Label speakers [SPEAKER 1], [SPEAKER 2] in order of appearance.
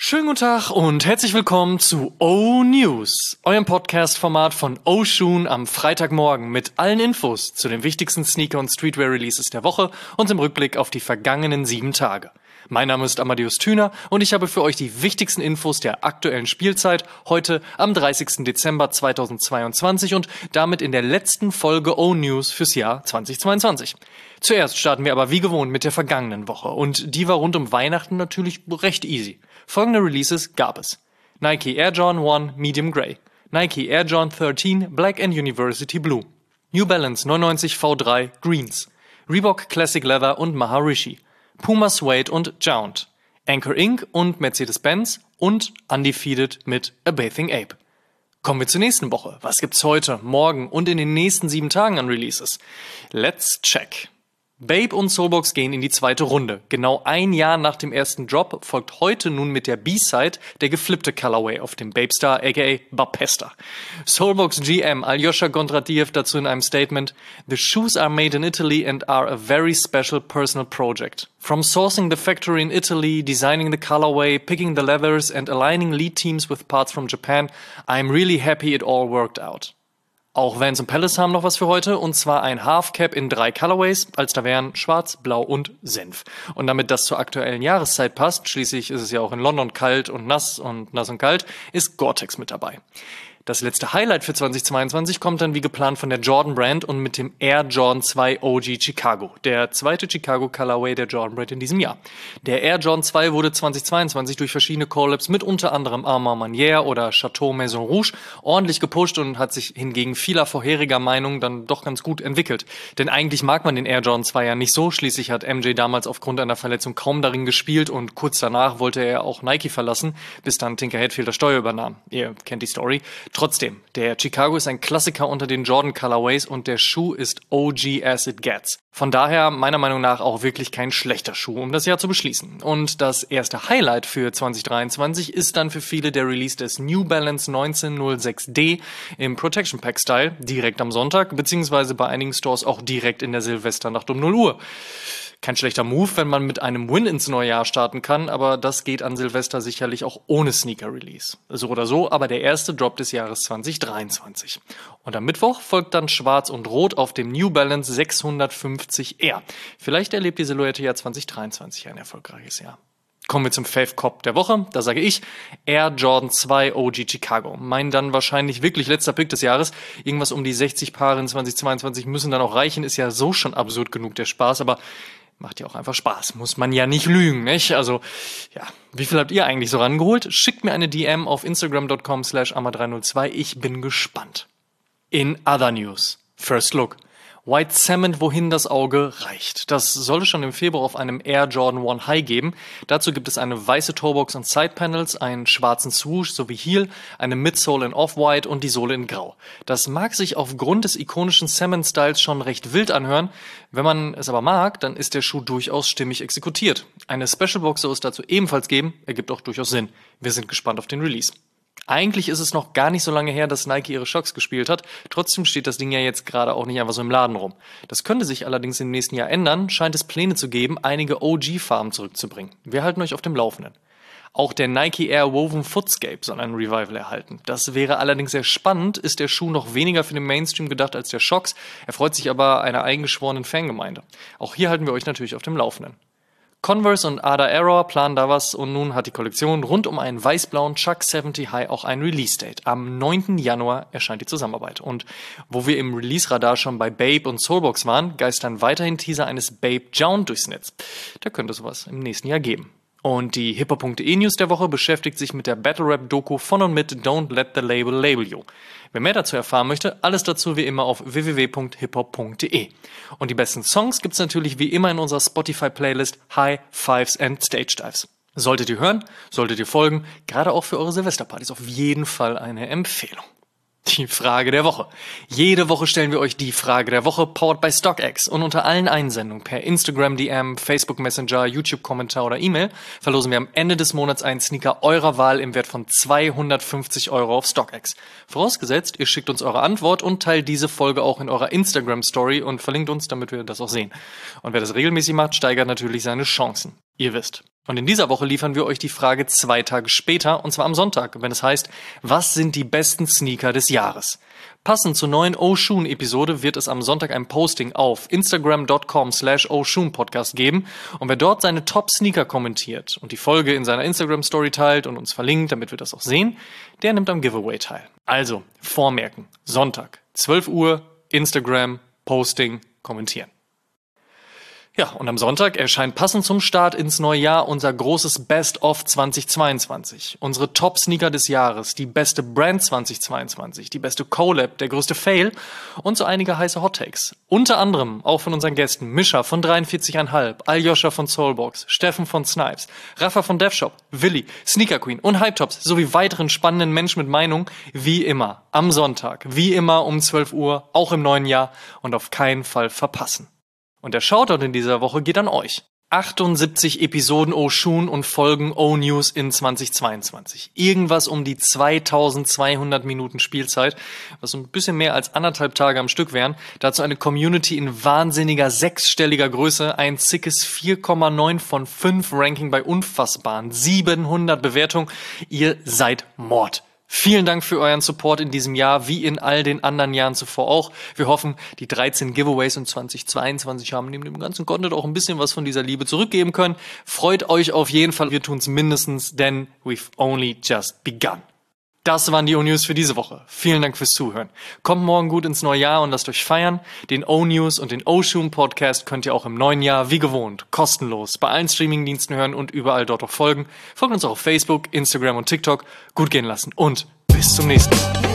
[SPEAKER 1] Schönen guten Tag und herzlich willkommen zu O-News, eurem Podcast-Format von O-Shoon am Freitagmorgen mit allen Infos zu den wichtigsten Sneaker- und Streetwear-Releases der Woche und im Rückblick auf die vergangenen 7 Tage. Mein Name ist Amadeus Thüner und ich habe für euch die wichtigsten Infos der aktuellen Spielzeit heute am 30. Dezember 2022 und damit in der letzten Folge O-News fürs Jahr 2022. Zuerst starten wir aber wie gewohnt mit der vergangenen Woche und die war rund um Weihnachten natürlich recht easy. Folgende Releases gab es: Nike Air Jordan 1 Medium Grey, Nike Air Jordan 13 Black and University Blue, New Balance 99 V3 Greens, Reebok Classic Leather und Maharishi, Puma Suede und Jount, Anchor Inc. und Mercedes-Benz und Undefeated mit A Bathing Ape. Kommen wir zur nächsten Woche. Was gibt's heute, morgen und in den nächsten 7 Tagen an Releases? Let's check. Bape und Soulbox gehen in die zweite Runde. Genau ein Jahr nach dem ersten Drop folgt heute nun mit der B-Side der geflippte Colorway auf dem Bape Star aka Bapesta. Soulbox GM Aljoscha Kondratiev dazu in einem Statement: "The shoes are made in Italy and are a very special personal project. From sourcing the factory in Italy, designing the colorway, picking the leathers and aligning lead teams with parts from Japan, I'm really happy it all worked out." Auch Vans und Palace haben noch was für heute, und zwar ein Half-Cap in 3 Colorways, als da wären Schwarz, Blau und Senf. Und damit das zur aktuellen Jahreszeit passt, schließlich ist es ja auch in London kalt und nass und kalt, ist Gore-Tex mit dabei. Das letzte Highlight für 2022 kommt dann wie geplant von der Jordan Brand und mit dem Air Jordan 2 OG Chicago, der zweite Chicago Colorway der Jordan Brand in diesem Jahr. Der Air Jordan 2 wurde 2022 durch verschiedene Collabs mit unter anderem Armand Manière oder Chateau Maison Rouge ordentlich gepusht und hat sich hingegen vieler vorheriger Meinung dann doch ganz gut entwickelt. Denn eigentlich mag man den Air Jordan 2 ja nicht so, schließlich hat MJ damals aufgrund einer Verletzung kaum darin gespielt und kurz danach wollte er auch Nike verlassen, bis dann Tinker Hatfield das Steuer übernahm. Ihr kennt die Story. Trotzdem, der Chicago ist ein Klassiker unter den Jordan Colorways und der Schuh ist OG as it gets. Von daher meiner Meinung nach auch wirklich kein schlechter Schuh, um das Jahr zu beschließen. Und das erste Highlight für 2023 ist dann für viele der Release des New Balance 1906D im Protection Pack Style, direkt am Sonntag, beziehungsweise bei einigen Stores auch direkt in der Silvesternacht um 0 Uhr. Kein schlechter Move, wenn man mit einem Win ins neue Jahr starten kann, aber das geht an Silvester sicherlich auch ohne Sneaker-Release. So oder so, aber der erste Drop des Jahres 2023. Und am Mittwoch folgt dann Schwarz und Rot auf dem New Balance 650R. Vielleicht erlebt die Silhouette ja 2023 ein erfolgreiches Jahr. Kommen wir zum Fave-Cop der Woche. Da sage ich Air Jordan 2 OG Chicago. Mein dann wahrscheinlich wirklich letzter Pick des Jahres. Irgendwas um die 60 Paare in 2022 müssen dann auch reichen. Ist ja so schon absurd genug der Spaß, aber macht ja auch einfach Spaß. Muss man ja nicht lügen, nicht? Also, ja. Wie viel habt ihr eigentlich so rangeholt? Schickt mir eine DM auf instagram.com/amma302. Ich bin gespannt. In other news. First Look. White Cement, wohin das Auge reicht. Das soll es schon im Februar auf einem Air Jordan 1 High geben. Dazu gibt es eine weiße Toebox und Sidepanels, einen schwarzen Swoosh sowie Heel, eine Midsole in Off-White und die Sohle in Grau. Das mag sich aufgrund des ikonischen Cement-Styles schon recht wild anhören. Wenn man es aber mag, dann ist der Schuh durchaus stimmig exekutiert. Eine Special-Box soll es dazu ebenfalls geben, ergibt auch durchaus Sinn. Wir sind gespannt auf den Release. Eigentlich ist es noch gar nicht so lange her, dass Nike ihre Shocks gespielt hat. Trotzdem steht das Ding ja jetzt gerade auch nicht einfach so im Laden rum. Das könnte sich allerdings im nächsten Jahr ändern, scheint es Pläne zu geben, einige OG-Farben zurückzubringen. Wir halten euch auf dem Laufenden. Auch der Nike Air Woven Footscape soll ein Revival erhalten. Das wäre allerdings sehr spannend, ist der Schuh noch weniger für den Mainstream gedacht als der Shocks, erfreut sich aber einer eingeschworenen Fangemeinde. Auch hier halten wir euch natürlich auf dem Laufenden. Converse und Ada Error planen da was und nun hat die Kollektion rund um einen weiß-blauen Chuck 70 High auch ein Release-Date. Am 9. Januar erscheint die Zusammenarbeit. Und wo wir im Release-Radar schon bei Bape und Soulbox waren, geistern weiterhin Teaser eines Bape Jount durchs Netz. Da könnte es was im nächsten Jahr geben. Und die hiphop.de News der Woche beschäftigt sich mit der Battle-Rap-Doku von und mit Don't Let the Label Label You. Wer mehr dazu erfahren möchte, alles dazu wie immer auf www.hiphop.de. Und die besten Songs gibt's natürlich wie immer in unserer Spotify-Playlist High Fives and Stage Dives. Solltet ihr hören, solltet ihr folgen, gerade auch für eure Silvesterpartys auf jeden Fall eine Empfehlung. Die Frage der Woche. Jede Woche stellen wir euch die Frage der Woche, powered by StockX. Und unter allen Einsendungen per Instagram DM, Facebook Messenger, YouTube-Kommentar oder E-Mail verlosen wir am Ende des Monats einen Sneaker eurer Wahl im Wert von 250 Euro auf StockX. Vorausgesetzt, ihr schickt uns eure Antwort und teilt diese Folge auch in eurer Instagram-Story und verlinkt uns, damit wir das auch sehen. Und wer das regelmäßig macht, steigert natürlich seine Chancen. Ihr wisst. Und in dieser Woche liefern wir euch die Frage 2 Tage später, und zwar am Sonntag, wenn es heißt, was sind die besten Sneaker des Jahres? Passend zur neuen Oshun-Episode wird es am Sonntag ein Posting auf instagram.com/oshun-podcast geben. Und wer dort seine Top-Sneaker kommentiert und die Folge in seiner Instagram-Story teilt und uns verlinkt, damit wir das auch sehen, der nimmt am Giveaway teil. Also, vormerken, Sonntag, 12 Uhr, Instagram, Posting, kommentieren. Ja, und am Sonntag erscheint passend zum Start ins neue Jahr unser großes Best-of 2022. Unsere Top-Sneaker des Jahres, die beste Brand 2022, die beste Collab, der größte Fail und so einige heiße Hot-Takes. Unter anderem auch von unseren Gästen Mischa von 43,5, Aljoscha von Soulbox, Steffen von Snipes, Rafa von DevShop, Willi, Sneaker Queen und Hypetops sowie weiteren spannenden Menschen mit Meinung, wie immer, am Sonntag, wie immer um 12 Uhr, auch im neuen Jahr und auf keinen Fall verpassen. Und der Shoutout in dieser Woche geht an euch. 78 Episoden Oshun und Folgen O-News in 2022. Irgendwas um die 2200 Minuten Spielzeit, was so ein bisschen mehr als 1,5 Tage am Stück wären. Dazu eine Community in wahnsinniger 6-stelliger Größe, ein zickes 4,9 von 5 Ranking bei unfassbaren 700 Bewertungen. Ihr seid Mord. Vielen Dank für euren Support in diesem Jahr, wie in all den anderen Jahren zuvor auch. Wir hoffen, die 13 Giveaways in 2022 haben neben dem ganzen Content auch ein bisschen was von dieser Liebe zurückgeben können. Freut euch auf jeden Fall, wir tun's mindestens, denn we've only just begun. Das waren die O-News für diese Woche. Vielen Dank fürs Zuhören. Kommt morgen gut ins neue Jahr und lasst euch feiern. Den O-News und den Oshun Podcast könnt ihr auch im neuen Jahr wie gewohnt kostenlos bei allen Streamingdiensten hören und überall dort auch folgen. Folgt uns auch auf Facebook, Instagram und TikTok. Gut gehen lassen und bis zum nächsten Mal.